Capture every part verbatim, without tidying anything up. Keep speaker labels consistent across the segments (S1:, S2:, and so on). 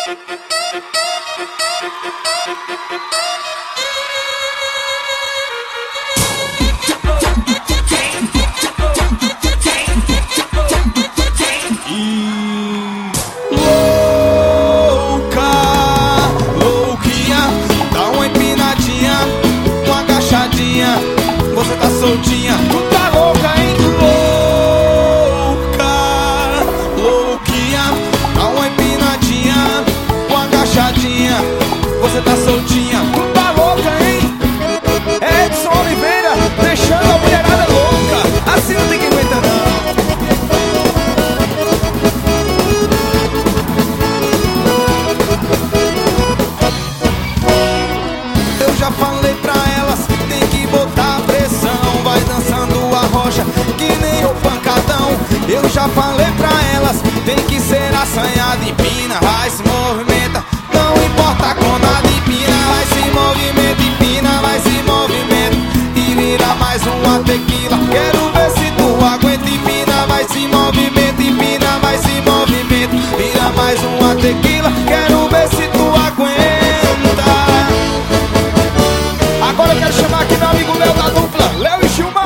S1: Você tá soltinha, tu tá louca, hein? Louca, louquinha, dá uma empinadinha, uma agachadinha. Você tá soltinha, tu tá louca, hein? Edson Oliveira, deixando a mulherada louca. Assim não tem que aguentar não. Eu já falei pra elas, tem que botar pressão, vai dançando a rocha que nem o pancadão. Eu já falei pra elas, tem que ser assanhada, empina, vai se movimenta, não importa com nada, empina, vai se movimenta, empina, vai se movimenta e vira mais uma tequila. Quero ver se tu aguenta, empina, vai se movimenta, empina, vai se movimenta, vira mais uma tequila. Quero ver se tu aguenta. Agora eu quero chamar aqui meu amigo Léo da dupla, Léo e Gilmar.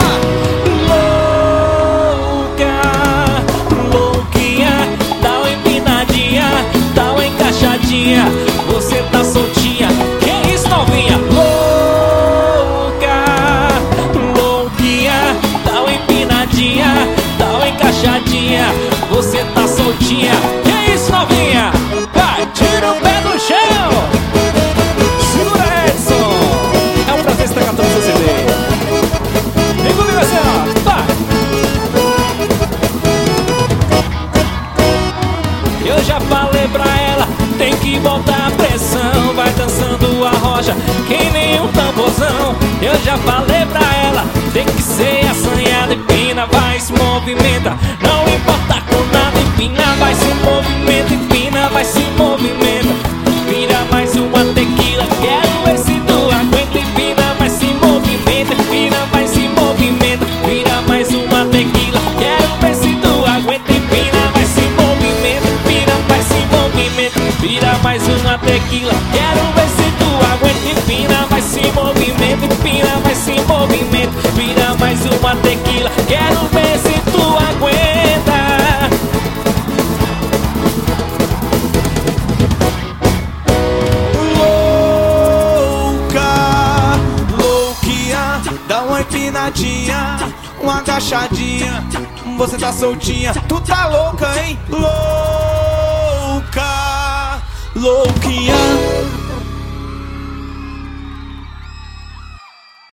S2: Louca, louquinha, dá uma empinadinha, dá uma encaixadinha. Você tá soltinha, que isso, novinha? Louca, louquinha, dá uma empinadinha, dá uma encaixadinha. Você tá soltinha, que isso, novinha? Vai, tira o pé do chão. Segura, Edson. É um prazer estar cantando seu C D. Vem comigo assim, ó. Vai. Eu já falei pra ela, tem que botar a pressão, vai dançando a rocha que nem um tamborzão. Eu já falei pra ela, tem que ser assanhada, empina, vai se movimenta, não importa com nada, empina, vai se movimenta, empina, vai se movimenta, vira mais uma tequila. Quero ver se tu aguenta, empina, vai se movimenta, empina, vai se movimenta, vira mais uma tequila. Quero ver se tu aguenta, empina, vai se movimenta, empina, vai se movimenta, vira mais uma tequila. Quero ver se tu aguenta, empina, vai se movimenta, empina, vai se movimenta, vira mais uma tequila. Quero ver se tu aguenta.
S1: Dá uma empinadinha, uma agachadinha. Você tá soltinha, tu tá louca, hein? Louca, louquinha.